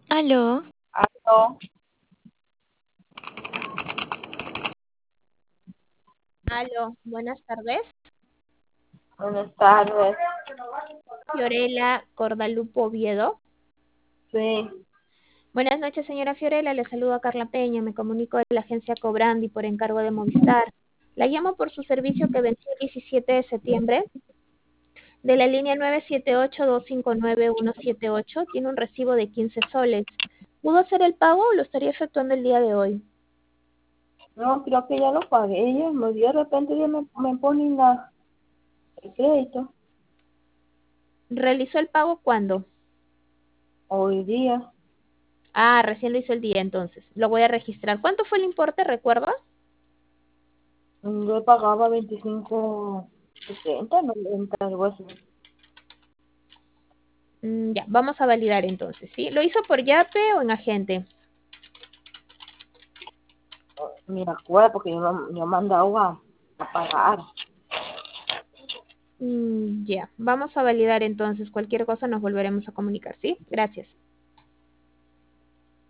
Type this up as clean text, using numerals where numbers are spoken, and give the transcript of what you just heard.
Aló, Aló, Aló, buenas tardes. buenas tardes. Fiorella Cordalupo Oviedo. Sí, Buenas noches, señora Fiorella. Le saludo a Carla Peña. Me comunico de la agencia Cobrandi por encargo de Movistar. La llamo por su servicio que venció el 17 de septiembre de la línea 978-259-178. Tiene un recibo de 15 soles. ¿Pudo hacer el pago o lo estaría efectuando el día de hoy? no, creo que ya lo pagué. Ya, de repente ya me ponen el crédito ¿Realizó el pago cuándo? hoy día. Ah, recién lo hizo el día entonces. Lo voy a registrar. ¿Cuánto fue el importe, recuerda? Yo pagaba 25.60, 90, algo así. Ya, vamos a validar entonces, ¿sí? ¿Lo hizo por Yape o en agente? Me acuerdo porque yo mandaba a pagar. Ya, vamos a validar entonces. Cualquier cosa nos volveremos a comunicar, ¿sí? Gracias.